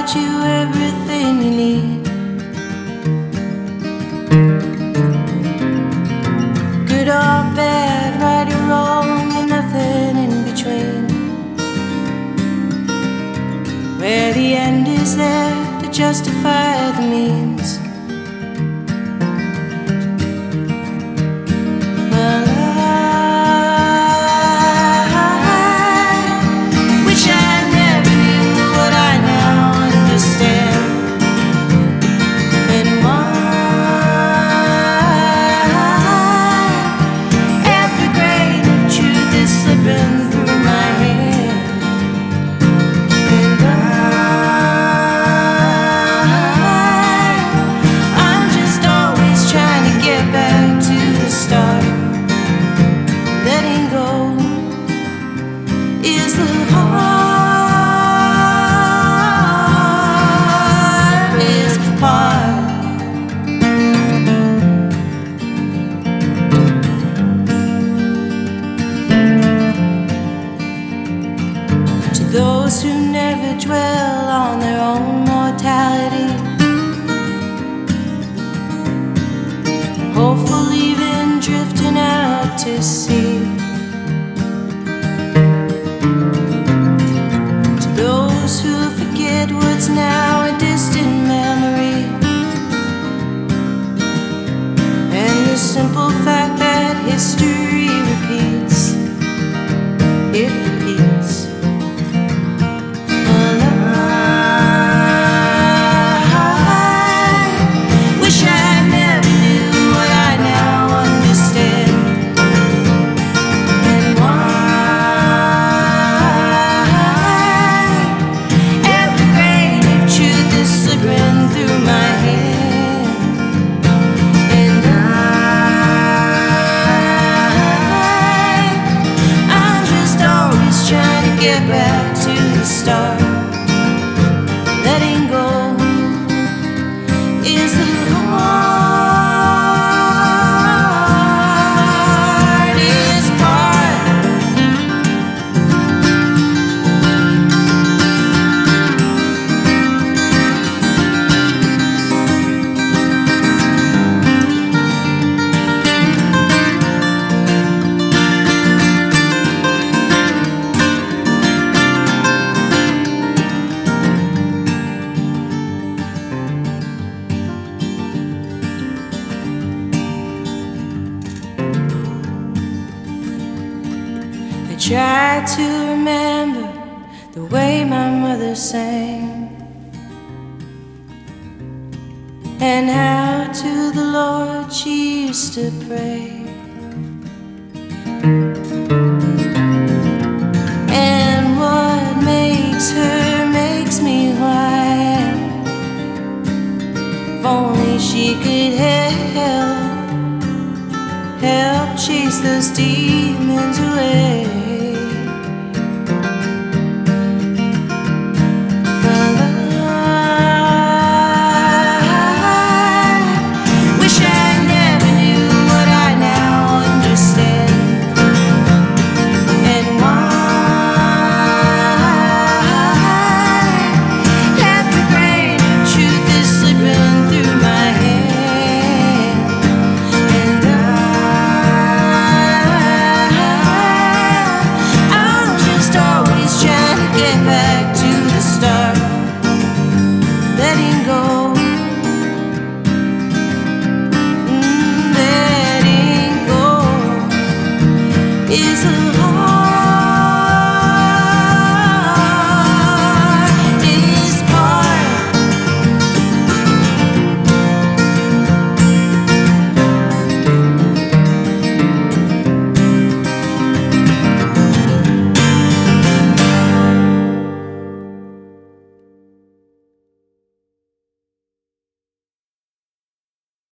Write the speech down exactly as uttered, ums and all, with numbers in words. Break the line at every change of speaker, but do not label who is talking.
got you everything you need. Good or bad, right or wrong, and nothing in between. Where the end is there to justify the means. Well, I wish I never knew what I now understand, and why every grain of truth is slipping through my hand. And I, I'm just always trying to get back to the start. Letting go is the hardest part. To those who never dwell on their own mortality, hopeful leaving, drifting out to sea. To those who forget what's now a distant memory, and the simple fact that history repeats, it repeats. Well, I wish I never knew what I now understand, and why every grain of truth is slipping through my hand. And I, I'm just always trying to get back to the start. Letting go is the hardest part. I try to remember the way my mother sang, and how to the Lord she used to pray, and what makes her makes me who I am. If only she could help, help chase those demons away. Is a